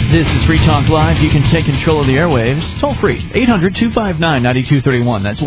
This is Free Talk Live. You can take control of the airwaves. Toll free. 800-259-9231. That's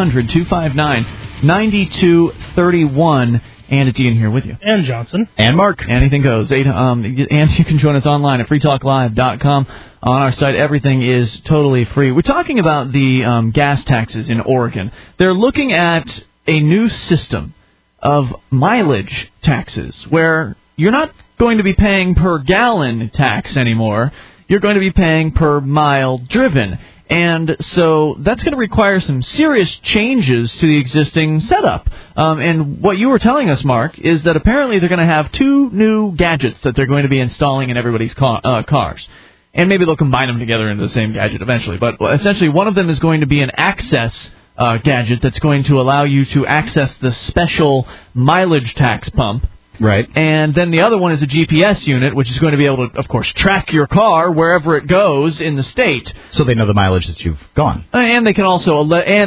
1-800-259-9231. And it's Ian here with you. And Johnson. And Mark. Anything goes. And you can join us online at freetalklive.com. On our site, everything is totally free. We're talking about the gas taxes in Oregon. They're looking at a new system of mileage taxes where you're not going to be paying per gallon tax anymore. You're going to be paying per mile driven. And so that's going to require some serious changes to the existing setup. And what you were telling us, Mark, is that apparently they're going to have two new gadgets that they're going to be installing in everybody's cars. And maybe they'll combine them together into the same gadget eventually. But essentially, one of them is going to be an access gadget that's going to allow you to access the special mileage tax pump. Right. And then the other one is a GPS unit, which is going to be able to, of course, track your car wherever it goes in the state. So they know the mileage that you've gone. And they can also,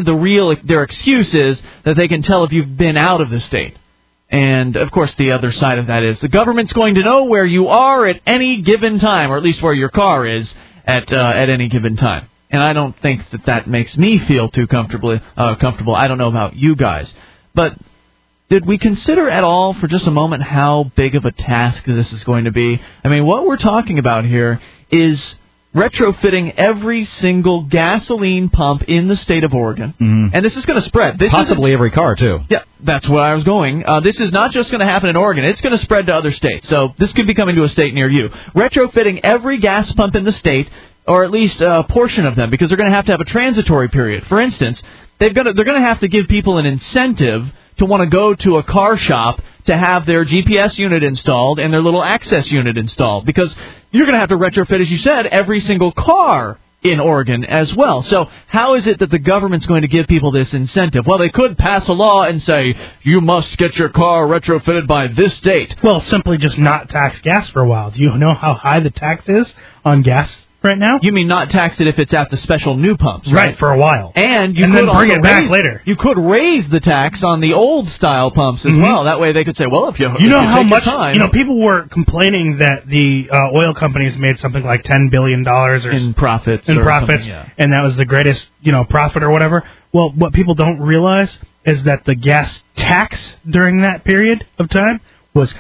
their excuse is that they can tell if you've been out of the state. And, of course, the other side of that is the government's going to know where you are at any given time, or at least where your car is at any given time. And I don't think that makes me feel too comfortable. I don't know about you guys. But did we consider at all for just a moment how big of a task this is going to be? I mean, what we're talking about here is retrofitting every single gasoline pump in the state of Oregon. Mm-hmm. And this is going to spread. Possibly every car, too. Yeah, that's where I was going. This is not just going to happen in Oregon. It's going to spread to other states. So this could be coming to a state near you. Retrofitting every gas pump in the state, or at least a portion of them, because they're going to have a transitory period. For instance, they're going to have to give people an incentive to want to go to a car shop to have their GPS unit installed and their little access unit installed, because you're going to have to retrofit, as you said, every single car in Oregon as well. So how is it that the government's going to give people this incentive? Well, they could pass a law and say, you must get your car retrofitted by this date. Well, simply just not tax gas for a while. Do you know how high the tax is on gas right now? You mean not tax it if it's at the special new pumps, right? Right, for a while. And then bring it back later. You could raise the tax on the old style pumps as well. That way they could say, well, if you know how much time, people were complaining that the oil companies made something like $10 billion in profits, and that was the greatest profit or whatever. Well, what people don't realize is that the gas tax during that period of time was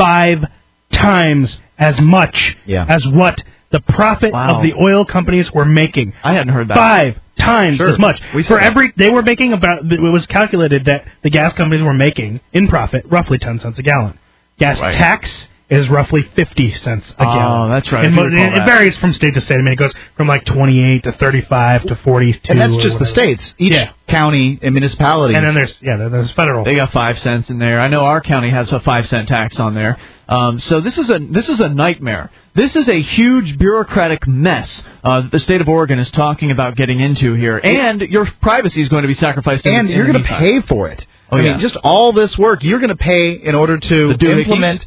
5 times as much as what the profit of the oil companies were making. I hadn't heard that. 5 times as much. They were making it was calculated that the gas companies were making in profit roughly 10 cents a gallon. Gas tax is roughly 50 cents a gallon. Oh, that's right. And it varies from state to state. I mean, it goes from like 28 to 35 to 42. And that's just the states. Each county and municipality. And then there's federal. They got 5 cents in there. I know our county has a 5-cent tax on there. So this is a nightmare. This is a huge bureaucratic mess that the state of Oregon is talking about getting into here. And your privacy is going to be sacrificed. And you're going to pay for it. I mean, just all this work you're going to pay in order to implement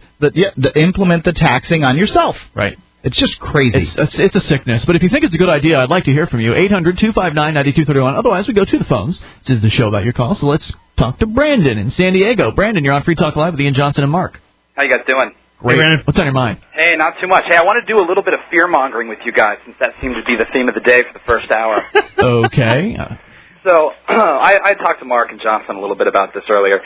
the taxing on yourself. Right. It's just crazy. It's a sickness. But if you think it's a good idea, I'd like to hear from you. 800-259-9231. Otherwise, we go to the phones. This is the show about your calls. So let's talk to Brandon in San Diego. Brandon, you're on Free Talk Live with Ian Johnson and Mark. How you guys doing? Great. Hey, what's on your mind? Hey, not too much. Hey, I want to do a little bit of fear-mongering with you guys, since that seemed to be the theme of the day for the first hour. Okay. So I talked to Mark and Johnson a little bit about this earlier.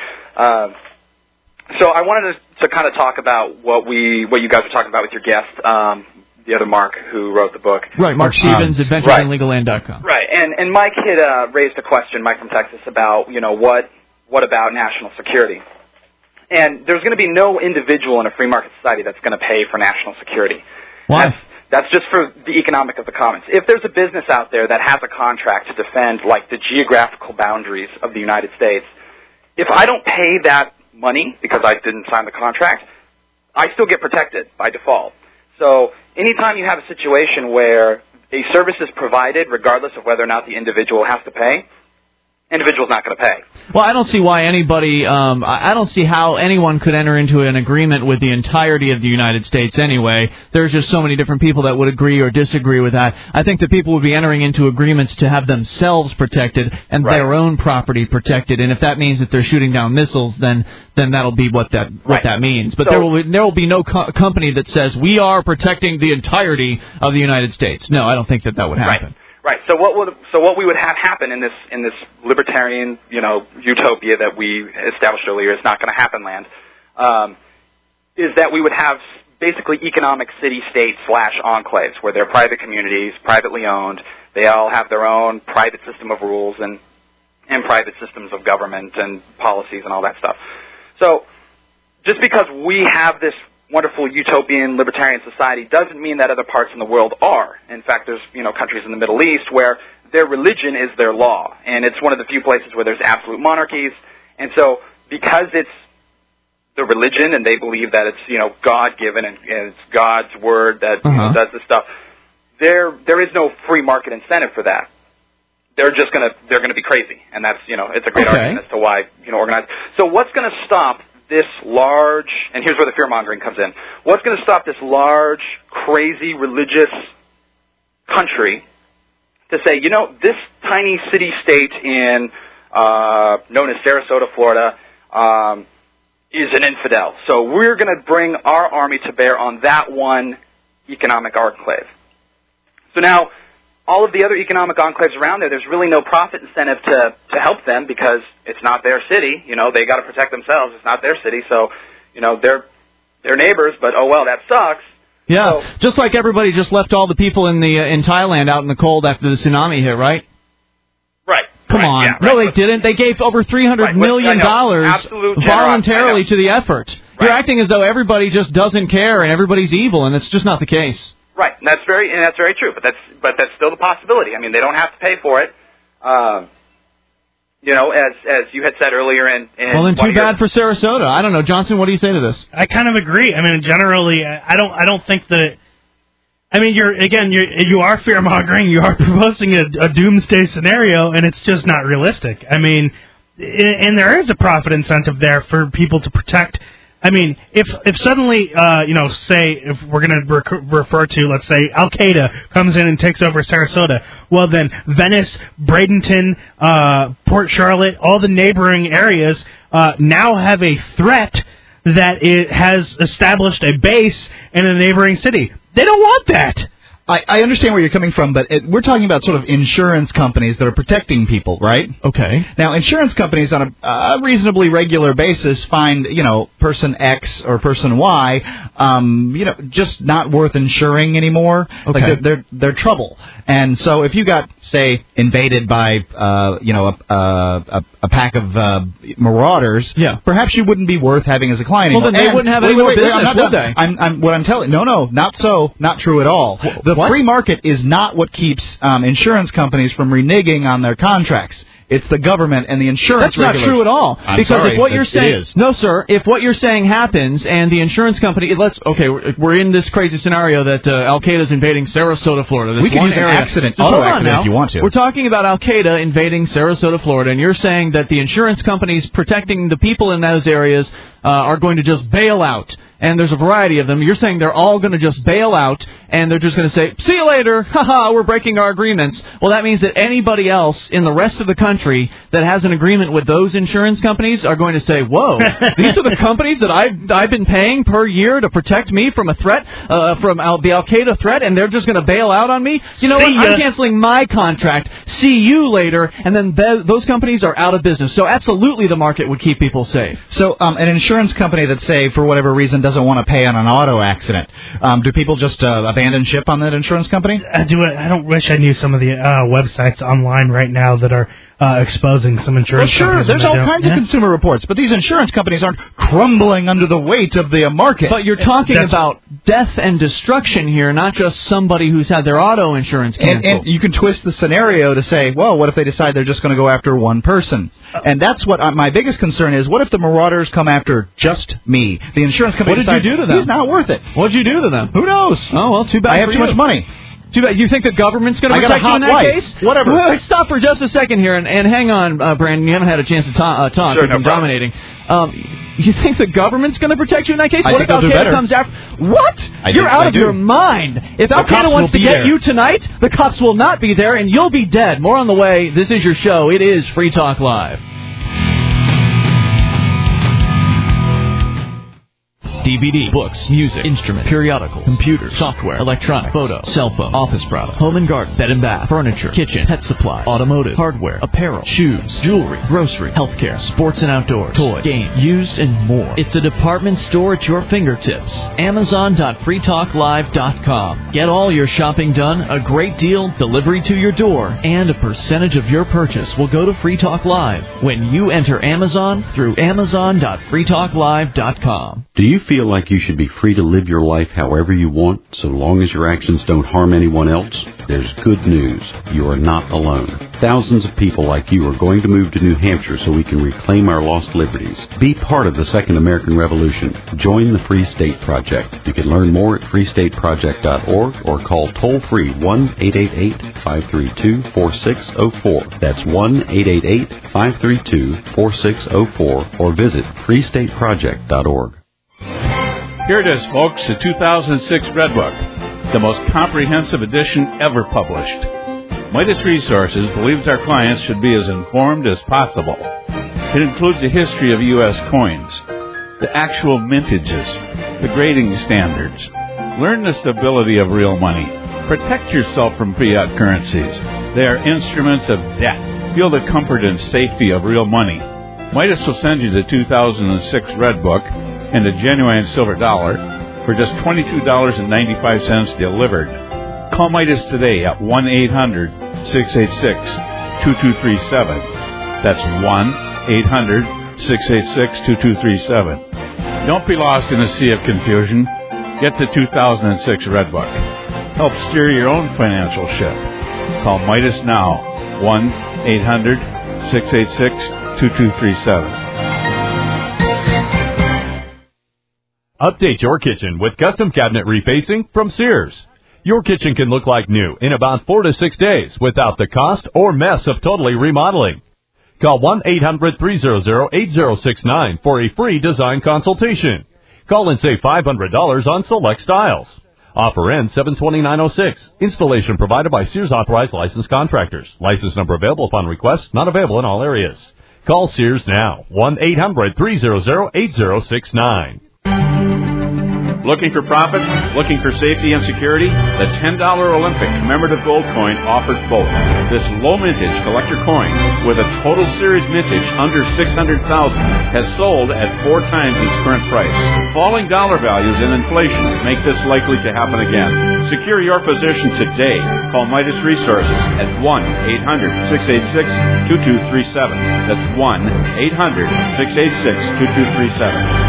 So I wanted to kind of talk about what you guys were talking about with your guest, the other Mark who wrote the book. Right, Mark Stevens, AdventureInLegalLand.com. Right, and Mike had raised a question, Mike from Texas, about what about national security. And there's going to be no individual in a free market society that's going to pay for national security. Why? That's just for the economic of the commons. If there's a business out there that has a contract to defend, like, the geographical boundaries of the United States, if I don't pay that money because I didn't sign the contract, I still get protected by default. So anytime you have a situation where a service is provided, regardless of whether or not the individual has to pay, individual's not going to pay. Well, I don't see why anybody, I don't see how anyone could enter into an agreement with the entirety of the United States anyway. There's just so many different people that would agree or disagree with that. I think that people would be entering into agreements to have themselves protected and their own property protected. And if that means that they're shooting down missiles, then that'll be what that means. But so, there will be no company that says we are protecting the entirety of the United States. No, I don't think that would happen. Right. So what we would have happen in this libertarian, utopia that we established earlier, is not going to happen land, is that we would have basically economic city-state / enclaves where they're private communities, privately owned. They all have their own private system of rules and private systems of government and policies and all that stuff. So just because we have this wonderful utopian libertarian society doesn't mean that other parts in the world are. In fact, there's countries in the Middle East where their religion is their law, and it's one of the few places where there's absolute monarchies. And so because it's the religion and they believe that it's God-given and it's God's word that does this stuff, there is no free market incentive for that. They're gonna be crazy, and that's it's a great argument as to why organize. So what's going to stop this large, and here's where the fear-mongering comes in, what's going to stop this large, crazy, religious country to say, this tiny city-state known as Sarasota, Florida, is an infidel. So we're going to bring our army to bear on that one economic enclave. So now, all of the other economic enclaves around there's really no profit incentive to help them because it's not their city. They got to protect themselves. It's not their city, so they're neighbors. But oh well, that sucks. Yeah, so, just like everybody just left all the people in Thailand out in the cold after the tsunami hit, right? Right. Come on. Yeah, no, they didn't. They gave over $300 million voluntarily to the effort. Right. You're acting as though everybody just doesn't care and everybody's evil, and it's just not the case. Right, and that's very true. But that's still the possibility. I mean, they don't have to pay for it. As you had said earlier. Well, then too bad for Sarasota. I don't know, Johnson. What do you say to this? I kind of agree. I mean, generally, I don't think that. I mean, you are fear-mongering. You are proposing a doomsday scenario, and it's just not realistic. I mean, and there is a profit incentive there for people to protect. I mean, if suddenly, say, if we're going to refer to, let's say, Al-Qaeda comes in and takes over Sarasota, well then Venice, Bradenton, Port Charlotte, all the neighboring areas now have a threat that it has established a base in a neighboring city. They don't want that. I understand where you're coming from, but we're talking about sort of insurance companies that are protecting people, right? Okay. Now, insurance companies on a reasonably regular basis find, person X or person Y, just not worth insuring anymore. Okay. Like they're trouble. And so if you got, say, invaded by, a pack of marauders, perhaps you wouldn't be worth having as a client anymore. Well, then they wouldn't have any more business, would they? I'm telling you, no, not so, not true at all. The free market is not what keeps insurance companies from reneging on their contracts. It's the government and the insurance regulators. That's not true at all. Because if what you're saying, no, sir, if what you're saying happens and the insurance company, we're in this crazy scenario that Al-Qaeda's invading Sarasota, Florida. We can use an auto accident if you want to. We're talking about Al-Qaeda invading Sarasota, Florida, and you're saying that the insurance companies protecting the people in those areas are going to just bail out. And there's a variety of them. You're saying they're all going to just bail out, and they're just going to say, see you later, haha, we're breaking our agreements. Well, that means that anybody else in the rest of the country that has an agreement with those insurance companies are going to say, whoa, these are the companies that I've been paying per year to protect me from a threat, from the Al-Qaeda threat, and they're just going to bail out on me? You know what? I'm canceling my contract. See you later. And then those companies are out of business. So absolutely the market would keep people safe. So an insurance company that, say, for whatever reason, doesn't want to pay on an auto accident, do people just abandon ship on that insurance company? I don't wish I knew some of the websites online right now that are exposing some insurance companies. There's all kinds of consumer reports, but these insurance companies aren't crumbling under the weight of the market. But you're talking about death and destruction here, not just somebody who's had their auto insurance canceled. And you can twist the scenario to say, well, what if they decide they're just going to go after one person? And that's what my biggest concern is. What if the marauders come after just me? The insurance company decides, you do to them? He's not worth it. What did you do to them? Who knows? Oh, well, too bad I have too much money. Too bad. You think the government's going to protect you in that case? Whatever. Well, stop for just a second here, and hang on, Brandon. You haven't had a chance to talk. Sure, You've been dominating. You think the government's going to protect you in that case? What if Al-Qaeda comes after? What? You're out of your mind. If Al-Qaeda wants to get you tonight, the cops will not be there, and you'll be dead. More on the way. This is your show. It is Free Talk Live. DVD, books, music, instruments, periodicals, computers, software, electronic, photo, cell phone, office product, home and garden, bed and bath, furniture, kitchen, pet supply, automotive, hardware, apparel, shoes, jewelry, grocery, healthcare, sports and outdoors, toys, games, used, and more. It's a department store at your fingertips. Amazon.freetalklive.com. Get all your shopping done, a great deal, delivery to your door, and a percentage of your purchase will go to Free Talk Live when you enter Amazon through Amazon.freetalklive.com. Do you feel like you should be free to live your life however you want, so long as your actions don't harm anyone else? There's good news. You are not alone. Thousands of people like you are going to move to New Hampshire so we can reclaim our lost liberties. Be part of the Second American Revolution. Join the Free State Project. You can learn more at freestateproject.org or call toll-free 1-888-532-4604. That's 1-888-532-4604 or visit freestateproject.org. Here it is, folks, the 2006 Red Book, the most comprehensive edition ever published. Midas Resources believes our clients should be as informed as possible. It includes a history of U.S. coins, the actual mintages, the grading standards. Learn the stability of real money. Protect yourself from fiat currencies. They are instruments of debt. Feel the comfort and safety of real money. Midas will send you the 2006 Red Book and a genuine silver dollar for just $22.95 delivered. Call Midas today at 1-800-686-2237. That's 1-800-686-2237. Don't be lost in a sea of confusion. Get the 2006 Red Book. Help steer your own financial ship. Call Midas now, 1-800-686-2237. Update your kitchen with custom cabinet refacing from Sears. Your kitchen can look like new in about 4 to 6 days without the cost or mess of totally remodeling. Call 1-800-300-8069 for a free design consultation. Call and save $500 on select styles. Offer ends 7/29/06. Installation provided by Sears authorized licensed contractors. License number available upon request. Not available in all areas. Call Sears now. 1-800-300-8069. Looking for profit? Looking for safety and security? The $10 Olympic commemorative gold coin offers both. This low mintage collector coin with a total series mintage under $600,000 has sold at 4 times its current price. Falling dollar values and inflation make this likely to happen again. Secure your position today. Call Midas Resources at 1-800-686-2237. That's 1-800-686-2237.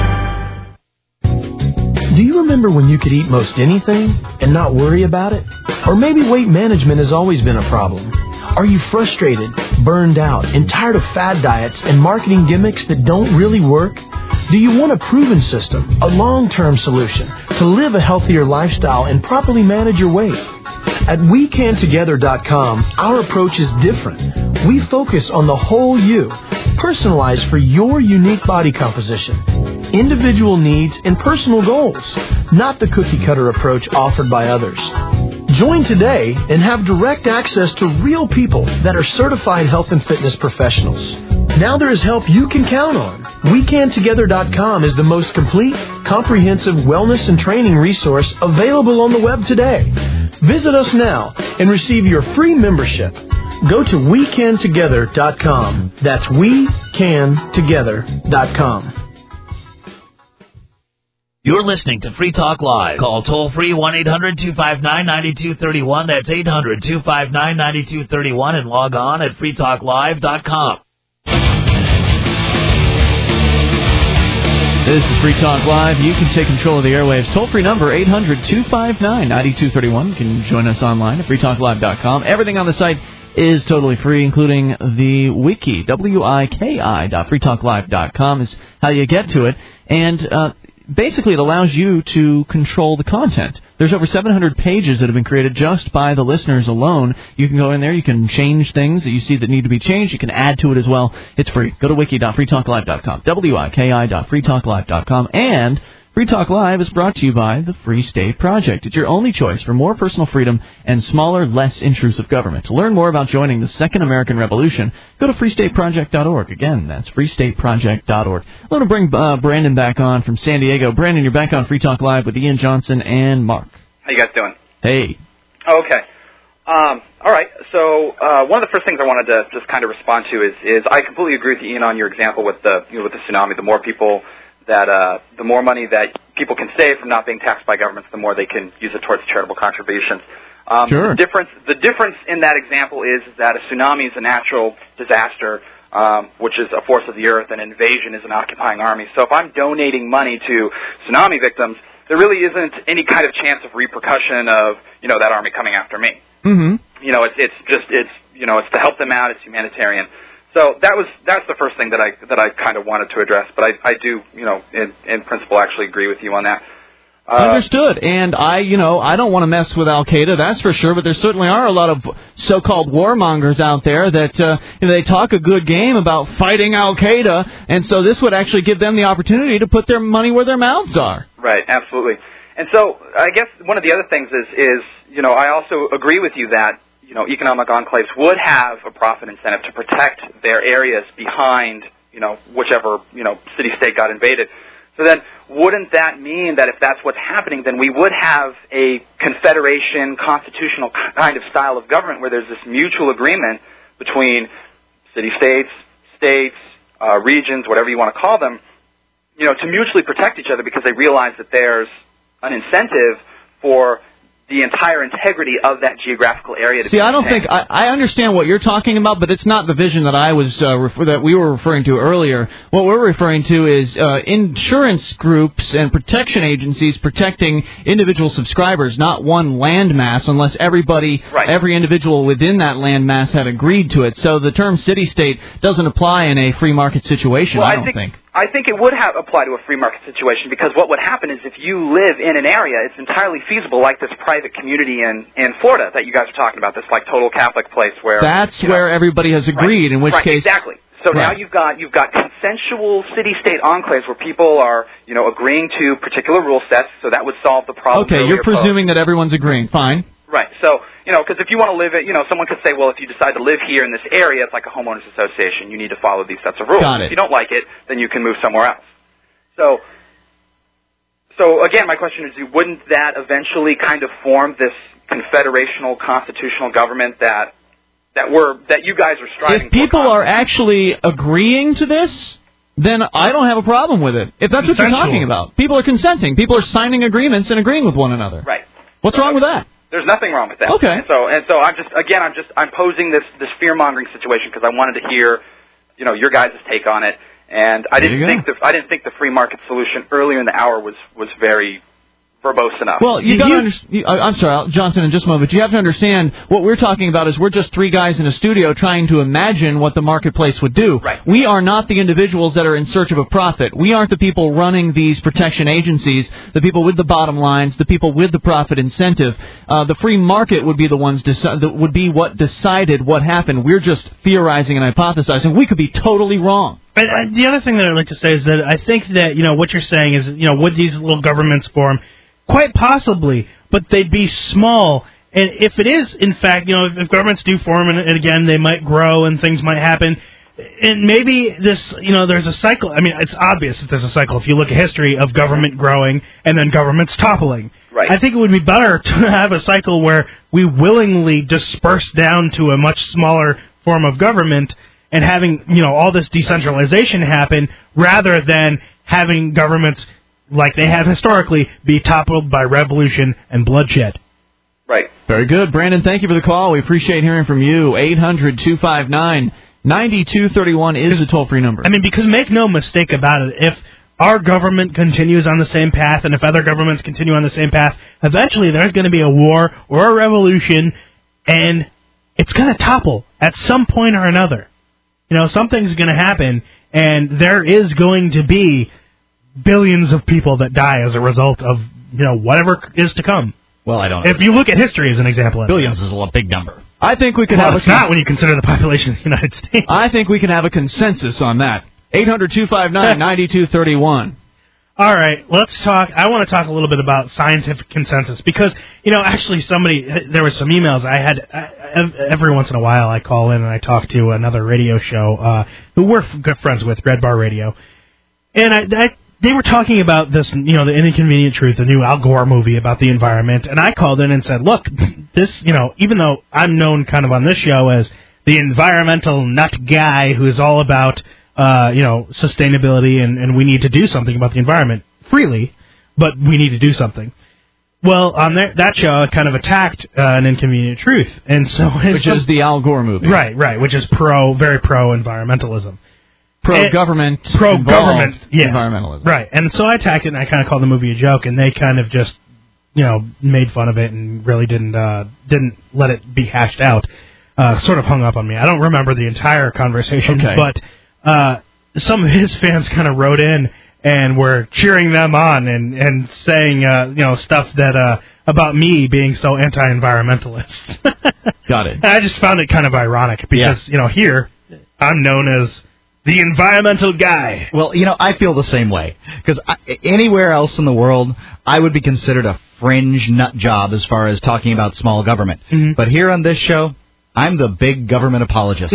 Do you remember when you could eat most anything and not worry about it? Or maybe weight management has always been a problem. Are you frustrated, burned out, and tired of fad diets and marketing gimmicks that don't really work? Do you want a proven system, a long-term solution to live a healthier lifestyle and properly manage your weight? At WeCanTogether.com, our approach is different. We focus on the whole you, personalized for your unique body composition, individual needs, and personal goals, not the cookie-cutter approach offered by others. Join today and have direct access to real people that are certified health and fitness professionals. Now there is help you can count on. WeCanTogether.com is the most complete, comprehensive wellness and training resource available on the web today. Visit us now and receive your free membership. Go to WeCanTogether.com. That's WeCanTogether.com. You're listening to Free Talk Live. Call toll-free 1-800-259-9231. That's 800-259-9231 and log on at freetalklive.com. This is Free Talk Live. You can take control of the airwaves. Toll-free number 800-259-9231. You can join us online at freetalklive.com. Everything on the site is totally free, including the wiki. WIKI.freetalklive.com is how you get to it. And basically it allows you to control the content. There's over 700 pages that have been created just by the listeners alone. You can go in there, you can change things that you see that need to be changed, you can add to it as well. It's free. Go to wiki.freetalklive.com, wiki.freetalklive.com, and Free Talk Live is brought to you by the Free State Project. It's your only choice for more personal freedom and smaller, less intrusive government. To learn more about joining the Second American Revolution, go to freestateproject.org. Again, that's freestateproject.org. I want to bring Brandon back on from San Diego. Brandon, you're back on Free Talk Live with Ian Johnson and Mark. How you guys doing? Hey. Okay. All right. So one of the first things I wanted to just kind of respond to is I completely agree with Ian on your example with the tsunami. The more people the more money that people can save from not being taxed by governments, the more they can use it towards charitable contributions. Sure. The difference in that example is that a tsunami is a natural disaster, which is a force of the earth, and invasion is an occupying army. So if I'm donating money to tsunami victims, there really isn't any kind of chance of repercussion of that army coming after me. Mm-hmm. It's to help them out. It's humanitarian. So that's the first thing that I kind of wanted to address, but I do in principle actually agree with you on that. Understood. And I don't want to mess with Al-Qaeda, that's for sure, but there certainly are a lot of so-called warmongers out there that they talk a good game about fighting Al-Qaeda, and so this would actually give them the opportunity to put their money where their mouths are. Right, absolutely. And so I guess one of the other things is I also agree with you that economic enclaves would have a profit incentive to protect their areas behind, whichever, city-state got invaded. So then wouldn't that mean that if that's what's happening, then we would have a confederation, constitutional kind of style of government where there's this mutual agreement between city-states, states, regions, whatever you want to call them, to mutually protect each other because they realize that there's an incentive for the entire integrity of that geographical area. To See, I don't think I understand what you're talking about, but it's not the vision that I was that we were referring to earlier. What we're referring to is insurance groups and protection agencies protecting individual subscribers, not one landmass, unless every individual within that landmass had agreed to it. So the term city-state doesn't apply in a free market situation. Well, I don't think. I think it would apply to a free market situation because what would happen is if you live in an area, it's entirely feasible, like this private community in Florida that you guys are talking about, this like total Catholic place where where everybody has agreed. In which case, exactly. So now you've got consensual city-state enclaves where people are agreeing to particular rule sets. So that would solve the problem. Okay, you're presuming that everyone's agreeing. Fine. Right. So, because if you want to live someone could say, well, if you decide to live here in this area, it's like a homeowners association. You need to follow these sets of rules. Got it. If you don't like it, then you can move somewhere else. So again, my question is, wouldn't that eventually kind of form this confederational constitutional government that you guys are striving for? If people are actually agreeing to this, then I don't have a problem with it. If that's what you're talking about. People are consenting. People are signing agreements and agreeing with one another. Right. What's wrong with that? There's nothing wrong with that. Okay. And so I'm posing this fear-mongering situation because I wanted to hear, your guys' take on it. And I didn't think the free market solution earlier in the hour was very verbose enough. Well, I'm sorry, Johnson, in just a moment. You have to understand what we're talking about is we're just three guys in a studio trying to imagine what the marketplace would do. Right. We are not the individuals that are in search of a profit. We aren't the people running these protection agencies, the people with the bottom lines, the people with the profit incentive. The free market would be the ones that would be what decided what happened. We're just theorizing and hypothesizing. We could be totally wrong. But the other thing that I'd like to say is that I think that what you're saying is would these little governments form? Quite possibly, but they'd be small. And if it is, in fact, if governments do form, and again, they might grow and things might happen, and maybe this, there's a cycle. I mean, it's obvious that there's a cycle. If you look at history of government growing and then governments toppling. Right. I think it would be better to have a cycle where we willingly disperse down to a much smaller form of government and having, all this decentralization happen rather than having governments like they have historically, be toppled by revolution and bloodshed. Right. Very good. Brandon, thank you for the call. We appreciate hearing from you. 800-259-9231 is the toll-free number. I mean, because make no mistake about it, if our government continues on the same path and if other governments continue on the same path, eventually there's going to be a war or a revolution, and it's going to topple at some point or another. Something's going to happen, and there is going to be billions of people that die as a result of, whatever is to come. Well, I don't know. If you look at history as an example. Billions is a big number. I think we could have it's not when you consider the population of the United States. I think we can have a consensus on that. 800-259-9231. All right, let's talk. I want to talk a little bit about scientific consensus because, actually there was some emails I had. Every once in a while I call in and I talk to another radio show who we're good friends with, Red Bar Radio. And they were talking about this, The Inconvenient Truth, the new Al Gore movie about the environment. And I called in and said, look, this, even though I'm known kind of on this show as the environmental nut guy who is all about sustainability and we need to do something about the environment freely, but we need to do something. Well, on that show, I kind of attacked An Inconvenient Truth, and so which is the Al Gore movie, right, which is very pro environmentalism, pro-government, environmentalism, right. And so I attacked it, and I kind of called the movie a joke, and they kind of just made fun of it and really didn't let it be hashed out. Sort of hung up on me. I don't remember the entire conversation, but some of his fans kind of wrote in and were cheering them on and saying, stuff that about me being so anti-environmentalist. Got it. And I just found it kind of ironic because, here I'm known as the environmental guy. Well, I feel the same way because anywhere else in the world, I would be considered a fringe nut job as far as talking about small government. Mm-hmm. But here on this show, I'm the big government apologist.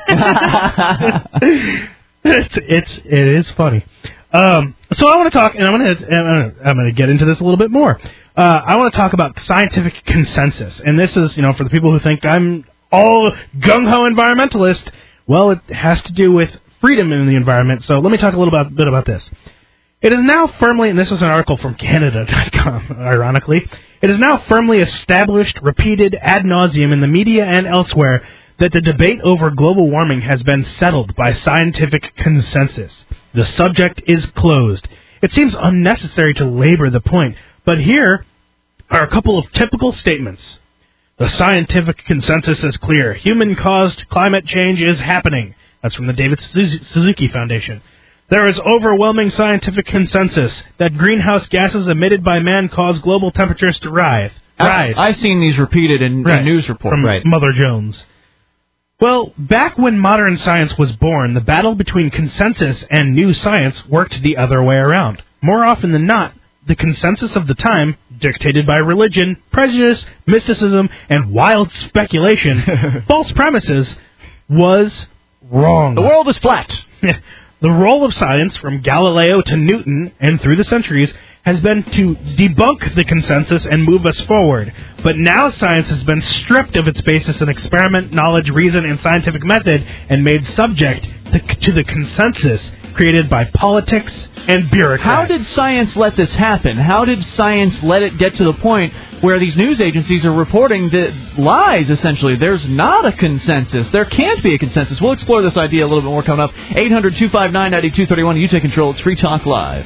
It is funny. So I want to talk, and I'm going to get into this a little bit more. I want to talk about scientific consensus, and this is, for the people who think I'm all gung-ho environmentalist. Well, it has to do with freedom in the environment. So let me talk a little bit about this. It is now firmly, and this is an article from Canada.com, ironically, it is now firmly established, repeated ad nauseum in the media and elsewhere that the debate over global warming has been settled by scientific consensus. The subject is closed. It seems unnecessary to labor the point, but here are a couple of typical statements. The scientific consensus is clear. Human-caused climate change is happening. That's from the David Suzuki Foundation. There is overwhelming scientific consensus that greenhouse gases emitted by man cause global temperatures to rise. I've seen these repeated in news reports. From Mother Jones. Well, back when modern science was born, the battle between consensus and new science worked the other way around. More often than not, the consensus of the time, dictated by religion, prejudice, mysticism, and wild speculation, false premises, was wrong. The world is flat. The role of science, from Galileo to Newton and through the centuries, has been to debunk the consensus and move us forward. But now science has been stripped of its basis in experiment, knowledge, reason, and scientific method and made subject to the consensus created by politics and bureaucrats. How did science let this happen? How did science let it get to the point where these news agencies are reporting that lies, essentially? There's not a consensus. There can't be a consensus. We'll explore this idea a little bit more coming up. 800-259-9231. You take control. It's Free Talk Live.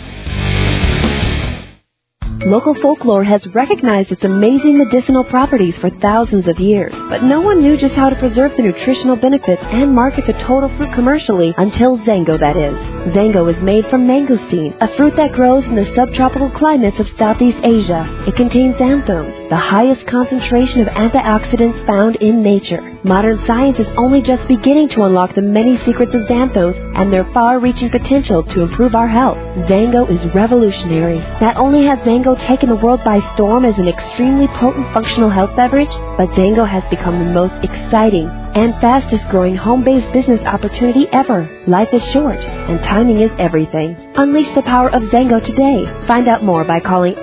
Local folklore has recognized its amazing medicinal properties for thousands of years, but no one knew just how to preserve the nutritional benefits and market the total fruit commercially until Zango, that is. Zango is made from mangosteen, a fruit that grows in the subtropical climates of Southeast Asia. It contains xanthones, the highest concentration of antioxidants found in nature. Modern science is only just beginning to unlock the many secrets of xanthones and their far-reaching potential to improve our health. Zango is revolutionary. Not only has Zango taken the world by storm as an extremely potent functional health beverage, but Zango has become the most exciting and fastest-growing home-based business opportunity ever. Life is short, and timing is everything. Unleash the power of Zango today. Find out more by calling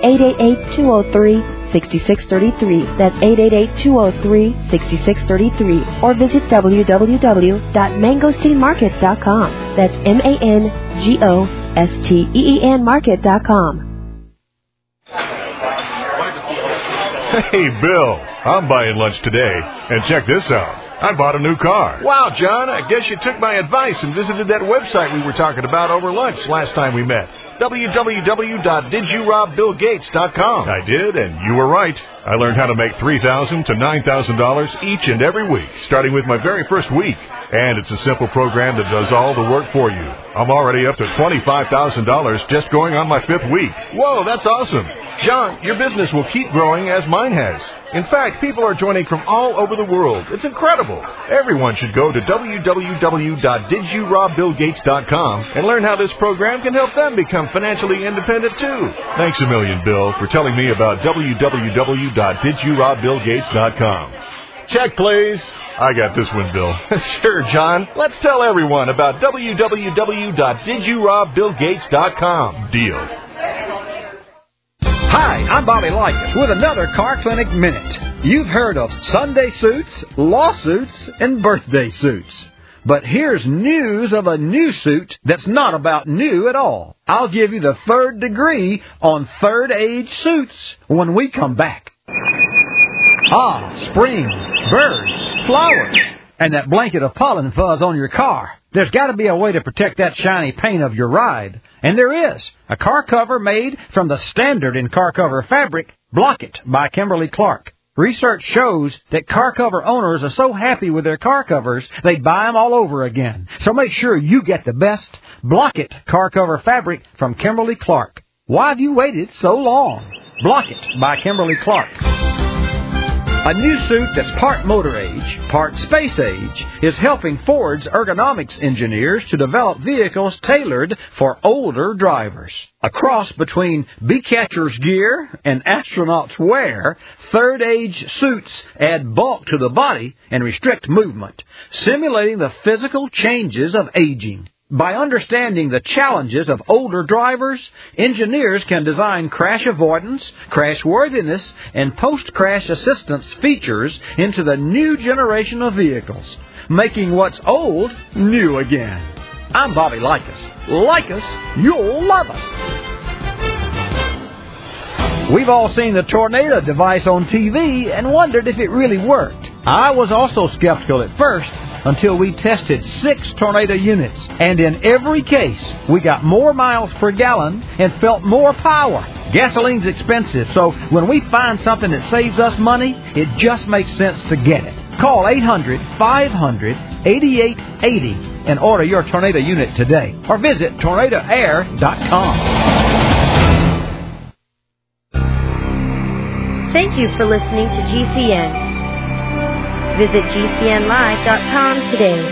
888-203-6633. That's 888-203-6633. Or visit www.mangosteenmarket.com. That's MANGOSTEEN Hey, Bill, I'm buying lunch today. And check this out. I bought a new car. Wow, John, I guess you took my advice and visited that website we were talking about over lunch last time we met. www.didyourobBillGates.com. I did, and you were right. I learned how to make $3,000 to $9,000 each and every week, starting with my very first week. And it's a simple program that does all the work for you. I'm already up to $25,000 just going on my 5th week. Whoa, that's awesome. John, your business will keep growing as mine has. In fact, people are joining from all over the world. It's incredible. Everyone should go to www.didyourobbillgates.com and learn how this program can help them become financially independent too. Thanks a million, Bill, for telling me about www.didyourobbillgates.com. Check, please. I got this one, Bill. Sure, John. Let's tell everyone about www.didyourobbillgates.com. Deal. Hi, I'm Bobby Likas with another Car Clinic Minute. You've heard of Sunday suits, lawsuits, and birthday suits. But here's news of a new suit that's not about new at all. I'll give you the 3rd degree on third age suits when we come back. Spring, birds, flowers, and that blanket of pollen fuzz on your car. There's got to be a way to protect that shiny paint of your ride. And there is. A car cover made from the standard in car cover fabric, Block It by Kimberly-Clark. Research shows that car cover owners are so happy with their car covers, they buy them all over again. So make sure you get the best Block It car cover fabric from Kimberly-Clark. Why have you waited so long? Block It by Kimberly-Clark. A new suit that's part motor age, part space age, is helping Ford's ergonomics engineers to develop vehicles tailored for older drivers. A cross between Beecatcher's gear and astronaut's wear, third age suits add bulk to the body and restrict movement, simulating the physical changes of aging. By understanding the challenges of older drivers, engineers can design crash avoidance, crash worthiness, and post-crash assistance features into the new generation of vehicles, making what's old new again. I'm Bobby Likas. Like us, you'll love us. We've all seen the Tornado device on TV and wondered if it really worked. I was also skeptical at first, until we tested 6 Tornado units. And in every case, we got more miles per gallon and felt more power. Gasoline's expensive, so when we find something that saves us money, it just makes sense to get it. Call 800-500-8880 and order your Tornado unit today. Or visit tornadoair.com. Thank you for listening to GCN. Visit GCNlive.com today.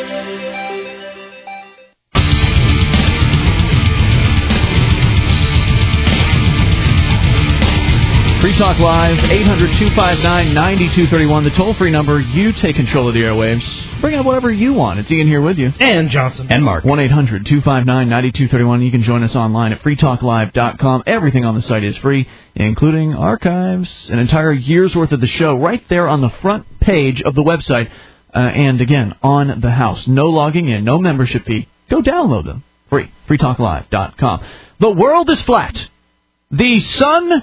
Free Talk Live, 800-259-9231, the toll-free number. You take control of the airwaves. Bring up whatever you want. It's Ian here with you. And Johnson. And Mark. 1-800-259-9231. You can join us online at freetalklive.com. Everything on the site is free, including archives, an entire year's worth of the show right there on the front page of the website. And, again, on the house. No logging in, no membership fee. Go download them. Free. freetalklive.com. The world is flat. The sun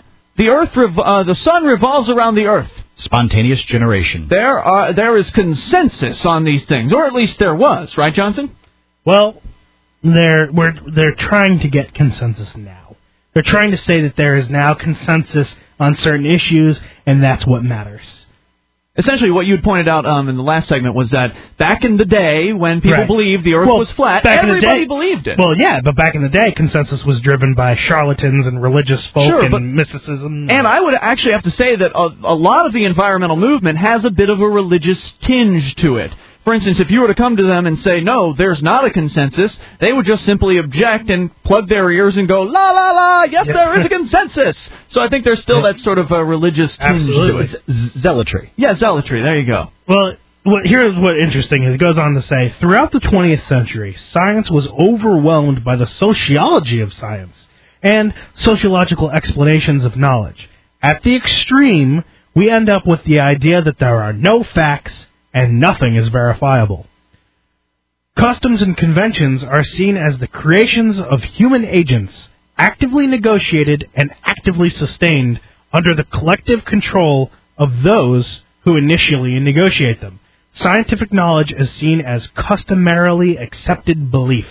revolves around the earth. Spontaneous generation. There is consensus on these things, or at least there was, right, Johnson? Well, they're trying to get consensus now. They're trying to say that there is now consensus on certain issues, and that's what matters. Essentially, what you had pointed out in the last segment was that back in the day, when people believed the Earth was flat, everybody believed it. Well, yeah, but back in the day, consensus was driven by charlatans and religious folk and mysticism. And I would actually have to say that a lot of the environmental movement has a bit of a religious tinge to it. For instance, if you were to come to them and say, no, there's not a consensus, they would just simply object and plug their ears and go, la, la, la, yes, there is a consensus. So I think there's still that sort of a religious tinge to it. Zealotry. Yeah, zealotry. There you go. Well, here's what interesting is. It goes on to say, throughout the 20th century, science was overwhelmed by the sociology of science and sociological explanations of knowledge. At the extreme, we end up with the idea that there are no facts and nothing is verifiable. Customs and conventions are seen as the creations of human agents, actively negotiated and actively sustained under the collective control of those who initially negotiate them. Scientific knowledge is seen as customarily accepted belief.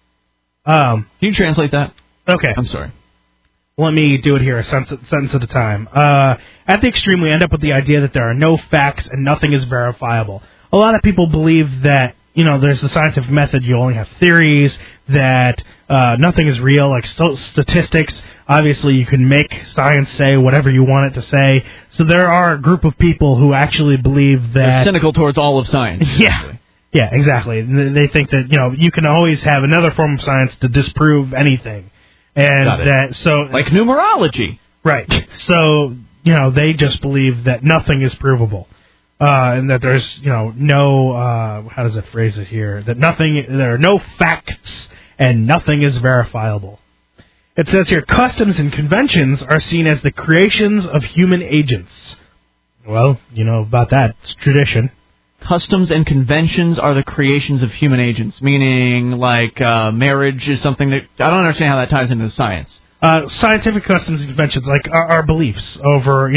Can you translate that? Okay. I'm sorry. Let me do it here, a sentence at a time. At the extreme, we end up with the idea that there are no facts and nothing is verifiable. A lot of people believe that, there's the scientific method. You only have theories, that nothing is real, like statistics. Obviously, you can make science say whatever you want it to say. So there are a group of people who actually believe that... They're cynical towards all of science. Yeah, exactly. They think that, you can always have another form of science to disprove anything. And like numerology. Right. So, they just believe that nothing is provable. And that there's, no, how does it phrase it here? That there are no facts and nothing is verifiable. It says here, customs and conventions are seen as the creations of human agents. Well, about that. It's tradition. Customs and conventions are the creations of human agents, meaning like marriage is something that... I don't understand how that ties into science. Scientific customs and conventions, like our beliefs over,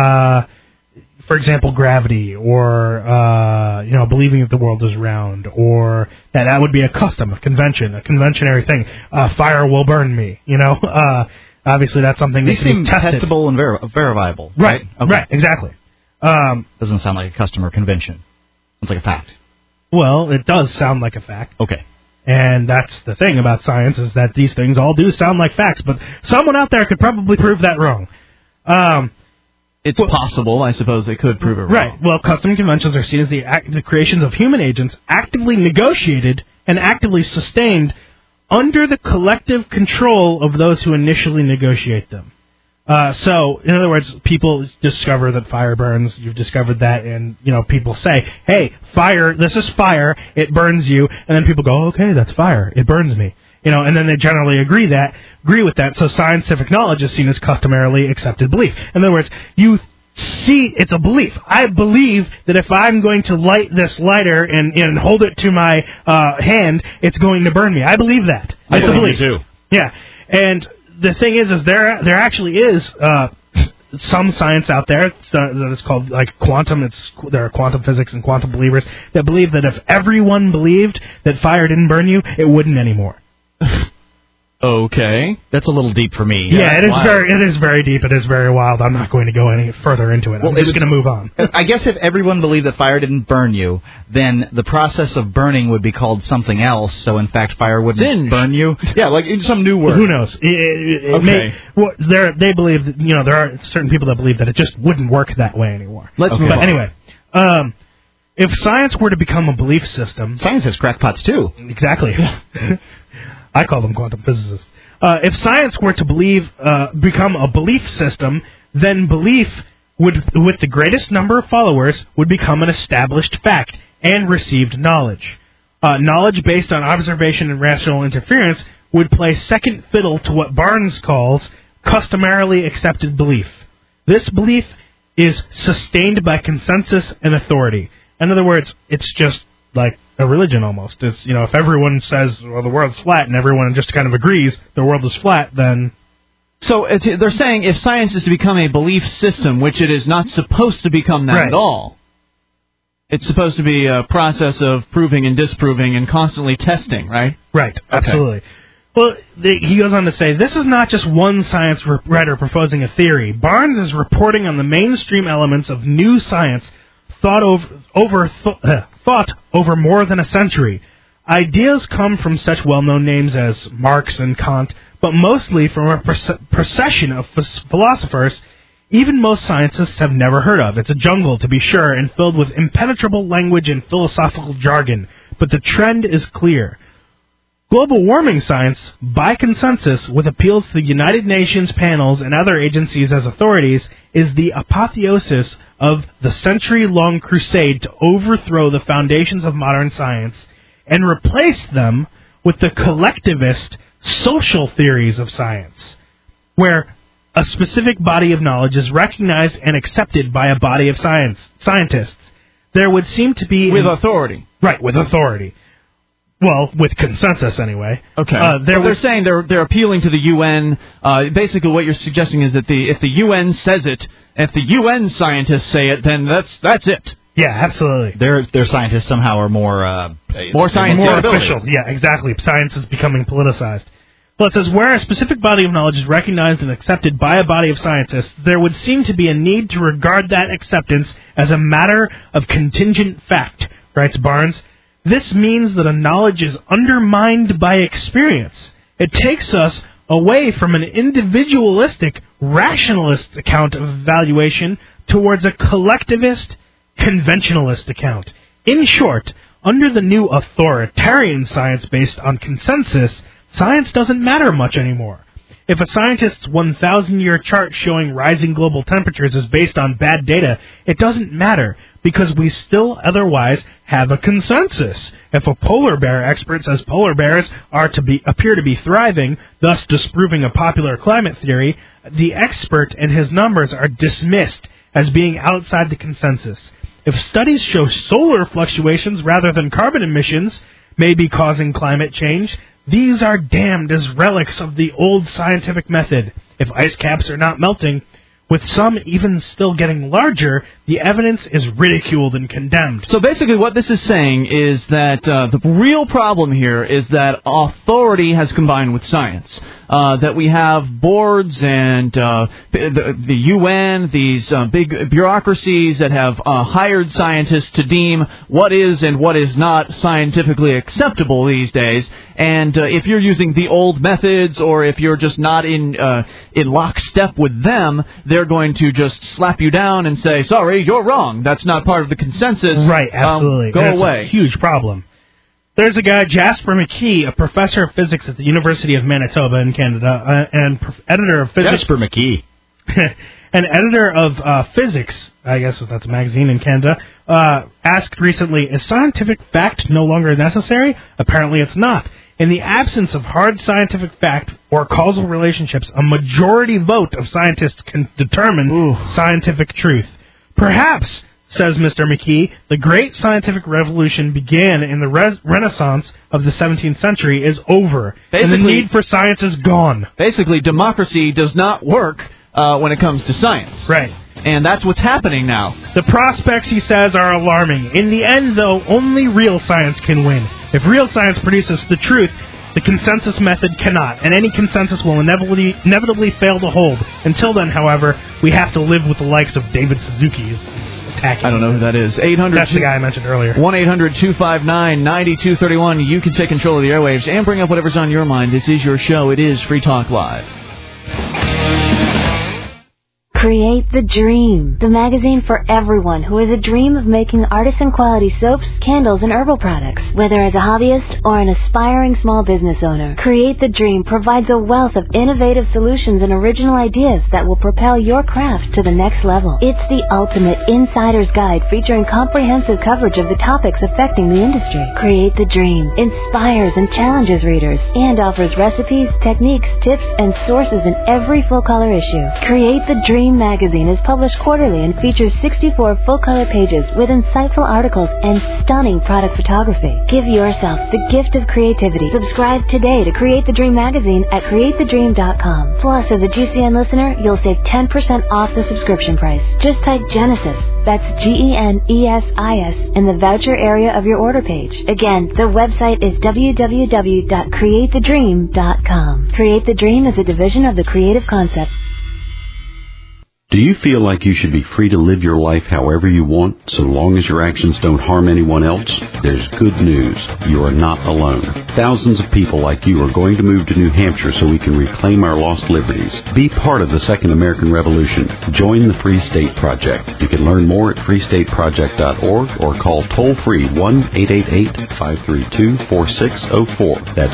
for example, gravity, or, believing that the world is round, or that would be a custom, a conventionary thing. Fire will burn me, Obviously, that's something that These seem testable and verifiable. Right, Okay. Right, exactly. Doesn't sound like a custom or convention. Sounds like a fact. Well, it does sound like a fact. Okay. And that's the thing about science, is that these things all do sound like facts, but someone out there could probably prove that wrong. It's possible, I suppose they could prove it wrong. Right. Well, custom conventions are seen as the creations of human agents, actively negotiated and actively sustained under the collective control of those who initially negotiate them. So, in other words, people discover that fire burns. You've discovered that, and, people say, hey, fire, this is fire, it burns you. And then people go, okay, that's fire, it burns me. And then they generally agree with that. So scientific knowledge is seen as customarily accepted belief. In other words, you see, it's a belief. I believe that if I'm going to light this lighter and hold it to my hand, it's going to burn me. I believe that. I believe you too. Yeah. And the thing is there actually is some science out there that is called like quantum. There are quantum physics and quantum believers that believe that if everyone believed that fire didn't burn you, it wouldn't anymore. Okay. That's a little deep for me. Yeah, it is very deep. It is very wild. I'm not going to go any further into it. I'm just going to move on. I guess if everyone believed that fire didn't burn you, then the process of burning would be called something else. So, in fact, fire wouldn't burn you. Yeah, like some new word. Who knows? They believe that, there are certain people that believe that it just wouldn't work that way anymore. Let's move on. Anyway, if science were to become a belief system... Science has crackpots, too. Exactly. I call them quantum physicists. If science were to become a belief system, then belief with the greatest number of followers would become an established fact and received knowledge. Knowledge based on observation and rational interference would play second fiddle to what Barnes calls customarily accepted belief. This belief is sustained by consensus and authority. In other words, it's just like a religion almost. It's, if everyone says, well, the world's flat, and everyone just kind of agrees the world is flat, then... So they're saying if science is to become a belief system, which it is not supposed to become that at all, it's supposed to be a process of proving and disproving and constantly testing, right? Right, absolutely. Well, he goes on to say, this is not just one science writer proposing a theory. Barnes is reporting on the mainstream elements of new science thought over more than a century. Ideas come from such well-known names as Marx and Kant, but mostly from a procession of philosophers even most scientists have never heard of. It's a jungle, to be sure, and filled with impenetrable language and philosophical jargon, but the trend is clear. Global warming science, by consensus, with appeals to the United Nations panels and other agencies as authorities, is the apotheosis of the century-long crusade to overthrow the foundations of modern science and replace them with the collectivist social theories of science, where a specific body of knowledge is recognized and accepted by a body of scientists. There would seem to be... With authority. Right, with authority. Well, with consensus, anyway. Okay. They're saying they're appealing to the UN. Basically, what you're suggesting is that if the UN says it, if the UN scientists say it, then that's it. Yeah, absolutely. Their scientists somehow are more scientific, more official. Yeah, exactly. Science is becoming politicized. Well, it says, where a specific body of knowledge is recognized and accepted by a body of scientists, there would seem to be a need to regard that acceptance as a matter of contingent fact, writes Barnes. This means that a knowledge is undermined by experience. It takes us away from an individualistic, rationalist account of evaluation towards a collectivist, conventionalist account. In short, under the new authoritarian science based on consensus, science doesn't matter much anymore. If a scientist's 1,000-year chart showing rising global temperatures is based on bad data, it doesn't matter because we still otherwise have a consensus. If a polar bear expert says polar bears appear to be thriving, thus disproving a popular climate theory, the expert and his numbers are dismissed as being outside the consensus. If studies show solar fluctuations rather than carbon emissions may be causing climate change, these are damned as relics of the old scientific method. If ice caps are not melting, with some even still getting larger, the evidence is ridiculed and condemned. So basically what this is saying is that the real problem here is that authority has combined with science. That we have boards and the UN, these big bureaucracies that have hired scientists to deem what is and what is not scientifically acceptable these days. And if you're using the old methods or if you're just not in lockstep with them, they're going to just slap you down and say, sorry, you're wrong. That's not part of the consensus. Right, absolutely. Go That's away. A huge problem. There's a guy, Jasper McKee, a professor of physics at the University of Manitoba in Canada, and editor of physics. Jasper McKee. An editor of physics, I guess that's a magazine in Canada, asked recently, is scientific fact no longer necessary? Apparently it's not. In the absence of hard scientific fact or causal relationships, a majority vote of scientists can determine scientific truth. Perhaps, says Mr. McKee, the great scientific revolution began in the Renaissance of the 17th century is over, and the need for science is gone. Basically, democracy does not work when it comes to science. Right. And that's what's happening now. The prospects, he says, are alarming. In the end, though, only real science can win. If real science produces the truth, the consensus method cannot, and any consensus will inevitably fail to hold. Until then, however, we have to live with the likes of David Suzuki's attacking. I don't know who that is. 800. That's the guy I mentioned earlier. 1-800-259-9231. You can take control of the airwaves and bring up whatever's on your mind. This is your show. It is Free Talk Live. Create the Dream, the magazine for everyone who has a dream of making artisan-quality soaps, candles, and herbal products. Whether as a hobbyist or an aspiring small business owner, Create the Dream provides a wealth of innovative solutions and original ideas that will propel your craft to the next level. It's the ultimate insider's guide featuring comprehensive coverage of the topics affecting the industry. Create the Dream inspires and challenges readers and offers recipes, techniques, tips, and sources in every full-color issue. Create the Dream magazine is published quarterly and features 64 full-color pages with insightful articles and stunning product photography. Give yourself the gift of creativity. Subscribe today to Create the Dream magazine at createthedream.com. Plus, as a GCN listener, you'll save 10% off the subscription price. Just type Genesis, that's GENESIS, in the voucher area of your order page. Again, the website is www.createthedream.com. Create the Dream is a division of the Creative Concept. Do you feel like you should be free to live your life however you want, so long as your actions don't harm anyone else? There's good news. You are not alone. Thousands of people like you are going to move to New Hampshire so we can reclaim our lost liberties. Be part of the Second American Revolution. Join the Free State Project. You can learn more at freestateproject.org or call toll-free 1-888-532-4604. That's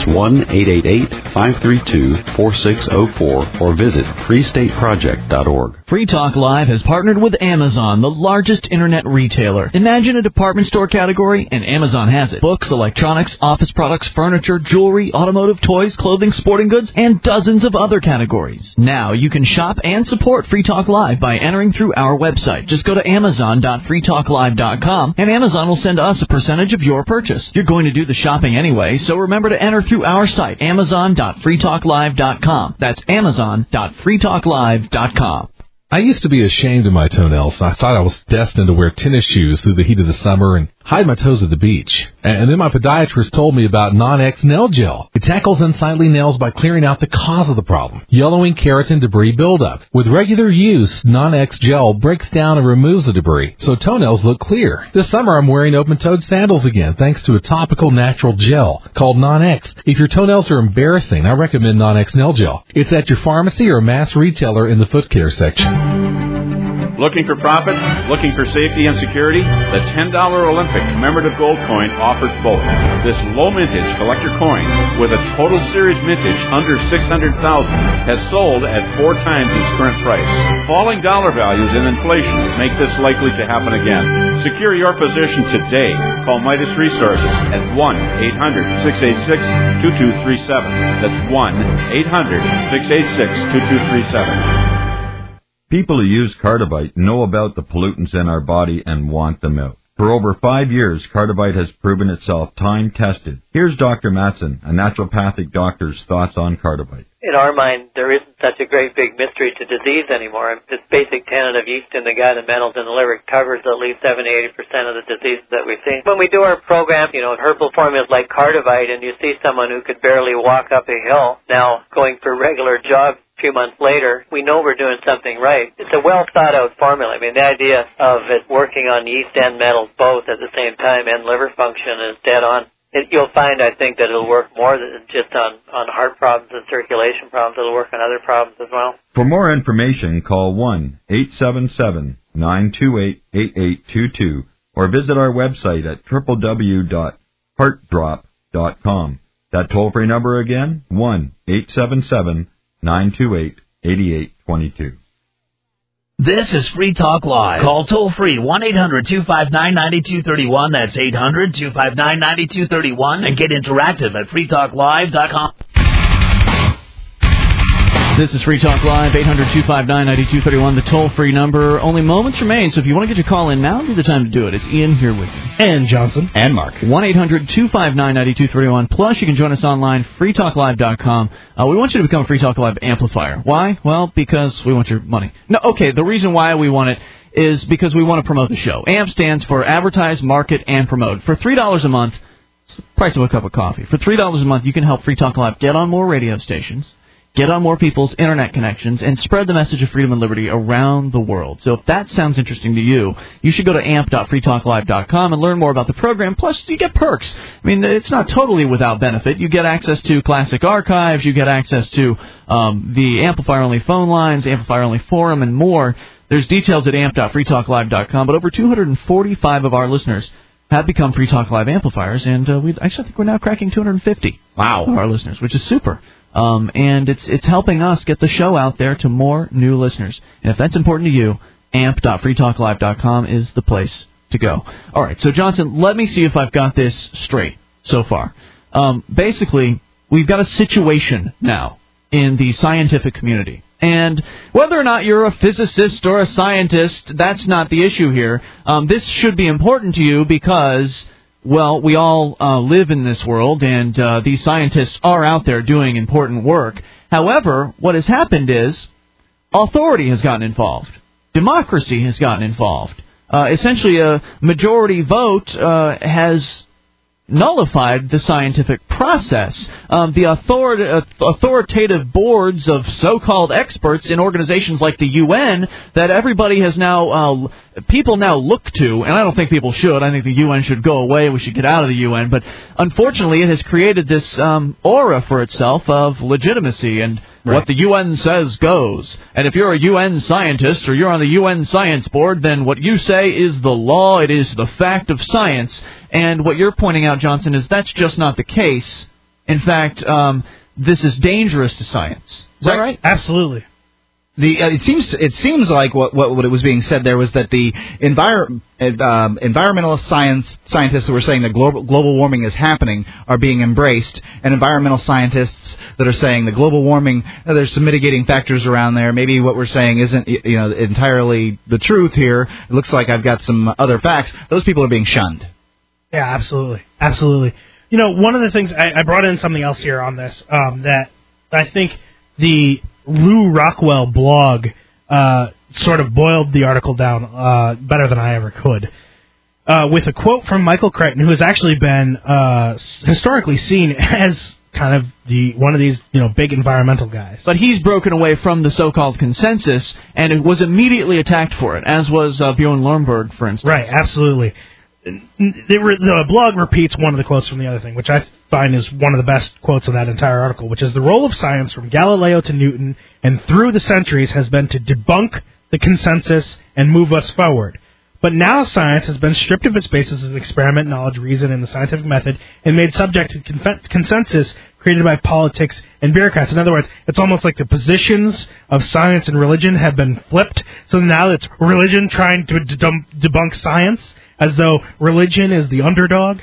1-888-532-4604 or visit freestateproject.org. Free Talk Live has partnered with Amazon, the largest internet retailer. Imagine a department store category, and Amazon has it. Books, electronics, office products, furniture, jewelry, automotive, toys, clothing, sporting goods, and dozens of other categories. Now you can shop and support Free Talk Live by entering through our website. Just go to amazon.freetalklive.com, and Amazon will send us a percentage of your purchase. You're going to do the shopping anyway, so remember to enter through our site, amazon.freetalklive.com. That's amazon.freetalklive.com. I used to be ashamed of my toenails. I thought I was destined to wear tennis shoes through the heat of the summer and hide my toes at the beach. And then my podiatrist told me about Non-X Nail Gel. It tackles unsightly nails by clearing out the cause of the problem, yellowing, keratin, debris buildup. With regular use, Non-X Gel breaks down and removes the debris, so toenails look clear. This summer I'm wearing open-toed sandals again, thanks to a topical natural gel called Non-X. If your toenails are embarrassing, I recommend Non-X Nail Gel. It's at your pharmacy or mass retailer in the foot care section. Looking for profit? Looking for safety and security? The $10 Olympic commemorative gold coin offers both. This low mintage collector coin with a total series mintage under $600,000 has sold at 4 times its current price. Falling dollar values and inflation make this likely to happen again. Secure your position today. Call Midas Resources at 1-800-686-2237. That's 1-800-686-2237. People who use Cardivite know about the pollutants in our body and want them out. For over 5 years, Cardivite has proven itself time-tested. Here's Dr. Matson, a naturopathic doctor's thoughts on Cardivite. In our mind, there isn't such a great big mystery to disease anymore. This basic tenet of yeast in the gut and metals in the liver covers at least 70-80% of the diseases that we see. When we do our program, herbal formulas like Cardivite, and you see someone who could barely walk up a hill now going for regular jogs a few months later, we know we're doing something right. It's a well-thought-out formula. I mean, the idea of it working on yeast and metals both at the same time and liver function is dead on. You'll find, I think, that it'll work more than just on heart problems and circulation problems. It'll work on other problems as well. For more information, call 1-877-928-8822 or visit our website at www.heartdrop.com. That toll-free number again, 1-877-928-8822. This is Free Talk Live. Call toll-free 1-800-259-9231. That's 800-259-9231. And get interactive at freetalklive.com. This is Free Talk Live, 800-259-9231, the toll-free number. Only moments remain, so if you want to get your call in now, be the time to do it. It's Ian here with you. And Johnson. And Mark. 1-800-259-9231. Plus, you can join us online, freetalklive.com. We want you to become a Free Talk Live amplifier. Why? Well, because we want your money. No, okay, the reason why we want it is because we want to promote the show. AMP stands for Advertise, Market, and Promote. For $3 a month, it's the price of a cup of coffee. For $3 a month, you can help Free Talk Live get on more radio stations, get on more people's internet connections, and spread the message of freedom and liberty around the world. So if that sounds interesting to you, you should go to amp.freetalklive.com and learn more about the program. Plus, you get perks. I mean, it's not totally without benefit. You get access to classic archives. You get access to the Amplifier-only phone lines, Amplifier-only forum, and more. There's details at amp.freetalklive.com. But over 245 of our listeners have become Free Talk Live amplifiers, and I think we're now cracking 250 of our listeners, which is super. And it's helping us get the show out there to more new listeners. And if that's important to you, amp.freetalklive.com is the place to go. All right, so Johnson, let me see if I've got this straight so far. Basically, we've got a situation now in the scientific community. And whether or not you're a physicist or a scientist, that's not the issue here. This should be important to you because, well, we all live in this world, and these scientists are out there doing important work. However, what has happened is authority has gotten involved. Democracy has gotten involved. Essentially, a majority vote has nullified the scientific process. The authoritative boards of so-called experts in organizations like the UN that everybody has now, people now look to, and I don't think people should. I think the UN should go away. We should get out of the UN. But unfortunately, it has created this aura for itself of legitimacy, and what the UN says goes. And if you're a UN scientist or you're on the UN Science Board, then what you say is the law. It is the fact of science. And what you're pointing out, Johnson, is that's just not the case. In fact, this is dangerous to science. Is that right? Absolutely. It seems like what was being said there was that the environmental scientists that were saying that global warming is happening are being embraced, and environmental scientists that are saying the global warming, there's some mitigating factors around there. Maybe what we're saying isn't entirely the truth here. It looks like I've got some other facts. Those people are being shunned. Yeah, absolutely. Absolutely. One of the things, I brought in something else here on this, that I think the Lou Rockwell blog sort of boiled the article down better than I ever could. with a quote from Michael Crichton, who has actually been historically seen as kind of one of these big environmental guys. But he's broken away from the so-called consensus, and it was immediately attacked for it, as was Bjorn Lomborg, for instance. Right, absolutely. The blog repeats one of the quotes from the other thing, which I find is one of the best quotes in that entire article, which is the role of science from Galileo to Newton and through the centuries has been to debunk the consensus and move us forward. But now science has been stripped of its basis as experiment, knowledge, reason, and the scientific method and made subject to consensus created by politics and bureaucrats. In other words, it's almost like the positions of science and religion have been flipped. So now it's religion trying to debunk science, as though religion is the underdog.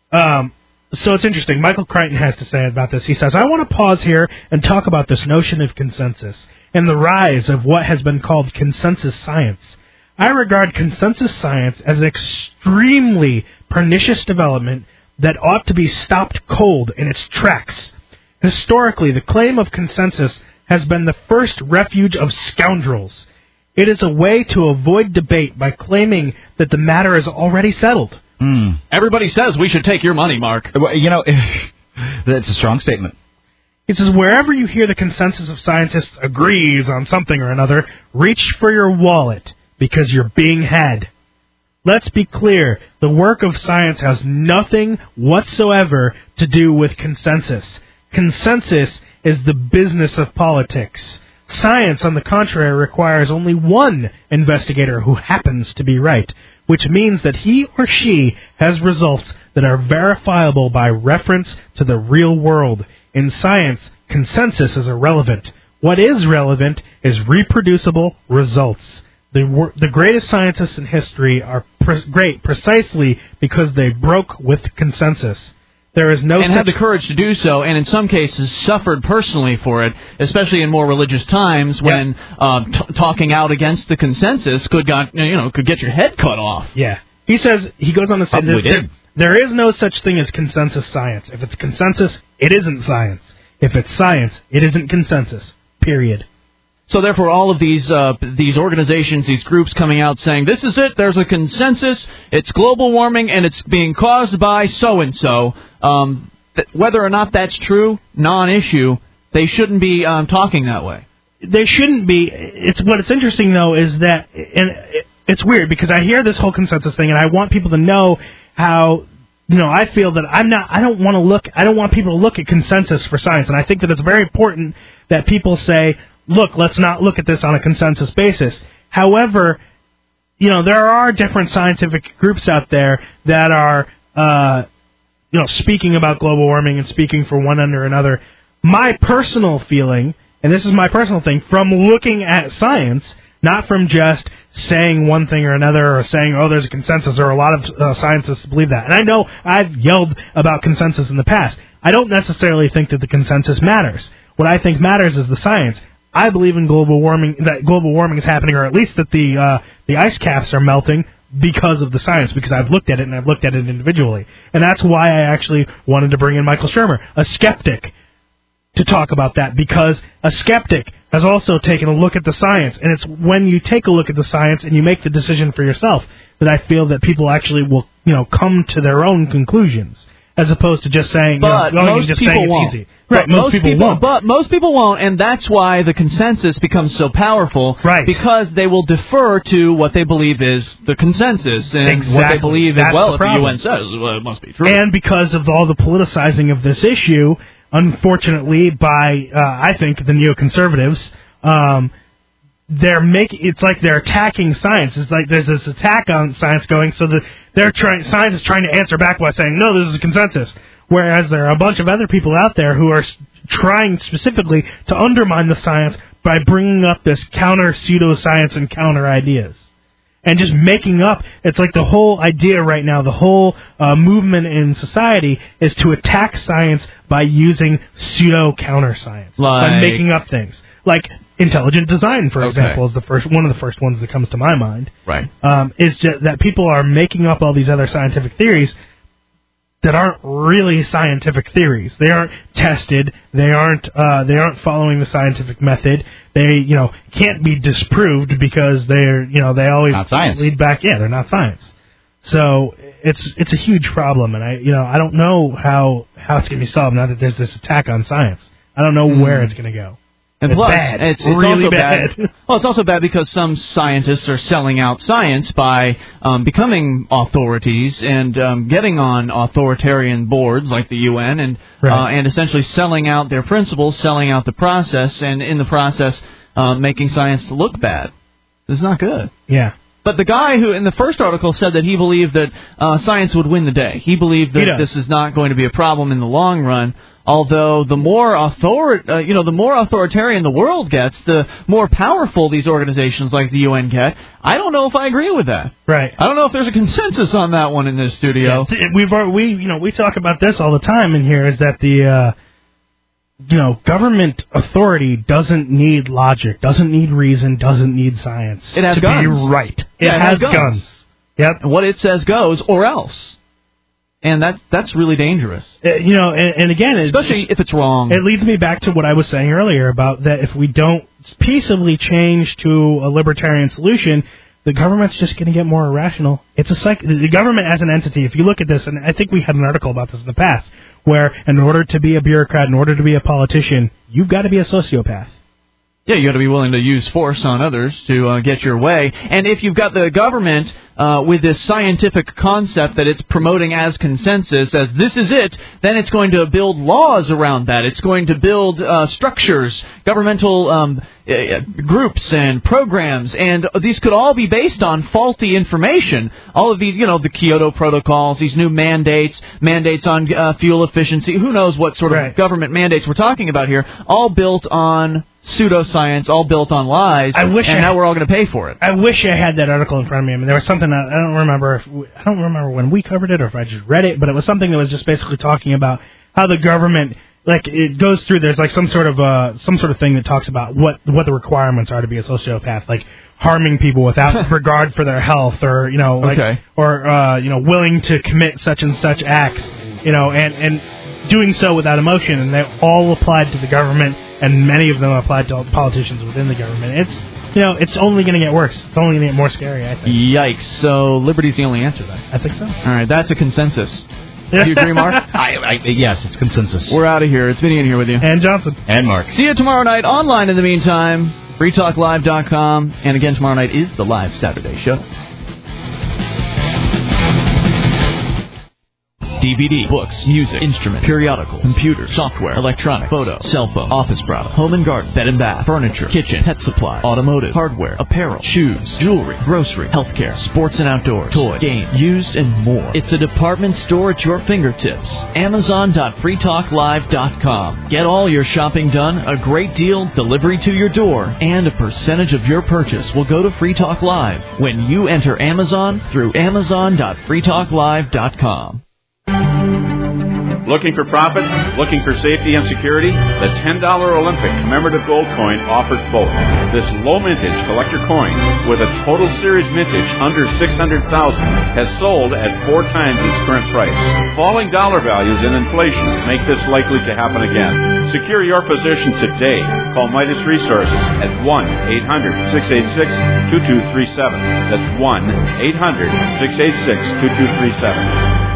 So it's interesting. Michael Crichton has to say about this. He says, I want to pause here and talk about this notion of consensus and the rise of what has been called consensus science. I regard consensus science as an extremely pernicious development that ought to be stopped cold in its tracks. Historically, the claim of consensus has been the first refuge of scoundrels. It is a way to avoid debate by claiming that the matter is already settled. Everybody says we should take your money, Mark. Well, that's a strong statement. He says, wherever you hear the consensus of scientists agrees on something or another, reach for your wallet, because you're being had. Let's be clear, the work of science has nothing whatsoever to do with consensus. Consensus is the business of politics. Science, on the contrary, requires only one investigator who happens to be right, which means that he or she has results that are verifiable by reference to the real world. In science, consensus is irrelevant. What is relevant is reproducible results. The greatest scientists in history are great precisely because they broke with consensus. There is no and had the courage to do so, and in some cases suffered personally for it, especially in more religious times when talking out against the consensus could get your head cut off. Yeah, he says, he goes on to say there is no such thing as consensus science. If it's consensus, it isn't science. If it's science, it isn't consensus. Period. So therefore, all of these organizations, these groups coming out saying, this is it, there's a consensus, it's global warming, and it's being caused by so-and-so. Whether or not that's true, non-issue, they shouldn't be talking that way. They shouldn't be. What's interesting, though, is that, and it's weird, because I hear this whole consensus thing, and I want people to know how, I feel that I don't want people to look at consensus for science, and I think that it's very important that people say, look, let's not look at this on a consensus basis. However, there are different scientific groups out there that are, speaking about global warming and speaking for one under another. My personal feeling, and this is my personal thing, from looking at science, not from just saying one thing or another or saying, there's a consensus, or a lot of scientists believe that. And I know I've yelled about consensus in the past. I don't necessarily think that the consensus matters. What I think matters is the science. I believe in global warming, that global warming is happening, or at least that the ice caps are melting because of the science, because I've looked at it, and I've looked at it individually. And that's why I actually wanted to bring in Michael Shermer, a skeptic, to talk about that, because a skeptic has also taken a look at the science, and it's when you take a look at the science and you make the decision for yourself that I feel that people actually will, come to their own conclusions, as opposed to just saying, most people won't. Easy. Right, most people won't. But most people won't, and that's why the consensus becomes so powerful. Right. Because they will defer to what they believe is the consensus, and what they believe is, if the UN says, it must be true. And because of all the politicizing of this issue, unfortunately, by, I think, the neoconservatives, it's like they're attacking science. It's like there's this attack on science going, so that science is trying to answer back by saying, no, this is a consensus. Whereas there are a bunch of other people out there who are trying specifically to undermine the science by bringing up this counter pseudoscience and counter ideas. And just making up, it's like the whole idea right now, the whole movement in society is to attack science by using pseudo-counter science. By making up things. Like intelligent design, for example, is one of the first ones that comes to my mind. Right. Is just that people are making up all these other scientific theories that aren't really scientific theories. They aren't tested. They aren't following the scientific method. They, can't be disproved because they're, they always not science. lead back. Yeah, they're not science. So it's a huge problem, and I don't know how it's going to be solved now that there's this attack on science. I don't know where it's going to go. And it's plus, bad. it's really also bad. Well, it's also bad because some scientists are selling out science by becoming authorities and getting on authoritarian boards like the UN and essentially selling out their principles, selling out the process, and in the process making science look bad. It's not good. Yeah. But the guy who in the first article said that he believed that science would win the day. He believed that this is not going to be a problem in the long run. Although the more the more authoritarian the world gets, the more powerful these organizations like the UN get. I don't know if I agree with that. Right. I don't know if there's a consensus on that one in this studio. Yeah, we talk about this all the time in here. Is that the government authority doesn't need logic, doesn't need reason, doesn't need science. It has to guns. be right. Yeah, it has guns. Yep. What it says goes, or else. And that's really dangerous. And again, especially if it's wrong. It leads me back to what I was saying earlier about that if we don't peaceably change to a libertarian solution, the government's just going to get more irrational. It's the government as an entity. If you look at this, and I think we had an article about this in the past, where in order to be a bureaucrat, in order to be a politician, you've got to be a sociopath. Yeah, you got to be willing to use force on others to get your way. And if you've got the government with this scientific concept that it's promoting as consensus, as this is it, then it's going to build laws around that. It's going to build structures, governmental groups and programs, and these could all be based on faulty information. All of these, the Kyoto protocols, these new mandates on fuel efficiency, who knows what sort of government mandates we're talking about here, all built on pseudoscience, all built on lies, now we're all going to pay for it. I wish I had that article in front of me. I mean, there was something I don't remember when we covered it or if I just read it, but it was something that was just basically talking about how the government, like, it goes through. There's like some sort of thing that talks about what the requirements are to be a sociopath, like harming people without regard for their health, or willing to commit such and such acts, and doing so without emotion, and they all applied to the government. And many of them applied to politicians within the government. It's only going to get worse. It's only going to get more scary, I think. Yikes. So liberty's the only answer, then? I think so. All right, that's a consensus. Do you agree, Mark? Yes, it's consensus. We're out of here. It's Vinny in here with you. And Johnson. And Mark. See you tomorrow night online in the meantime. freetalklive.com. And again, tomorrow night is the live Saturday show. DVD, books, music, instruments, periodicals, computers, software, electronic, photo, cell phone, office product, home and garden, bed and bath, furniture, kitchen, pet supply, automotive, hardware, apparel, shoes, jewelry, grocery, healthcare, sports and outdoors, toys, games, used, and more. It's a department store at your fingertips. Amazon.freetalklive.com. Get all your shopping done, a great deal, delivery to your door, and a percentage of your purchase will go to Free Talk Live when you enter Amazon through Amazon.freetalklive.com. Looking for profit? Looking for safety and security? The $10 Olympic commemorative gold coin offers both. This low mintage collector coin with a total series mintage under $600,000 has sold at 4 times its current price. Falling dollar values and inflation make this likely to happen again. Secure your position today. Call Midas Resources at 1-800-686-2237. That's 1-800-686-2237.